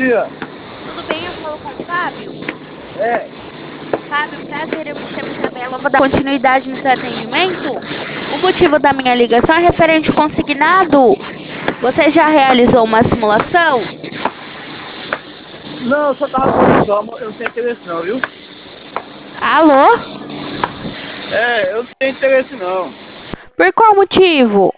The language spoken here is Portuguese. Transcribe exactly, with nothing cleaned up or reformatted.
dia. Tudo bem? Eu falo com o Fábio? É, Fábio, prazer, eu me chamo Isabela. Vou dar continuidade no seu atendimento. O motivo da minha ligação é referente ao consignado. Você já realizou uma simulação? não, eu só tava falando só, mas eu não tenho interesse não, viu? Alô? É, eu não tenho interesse não. Por qual motivo?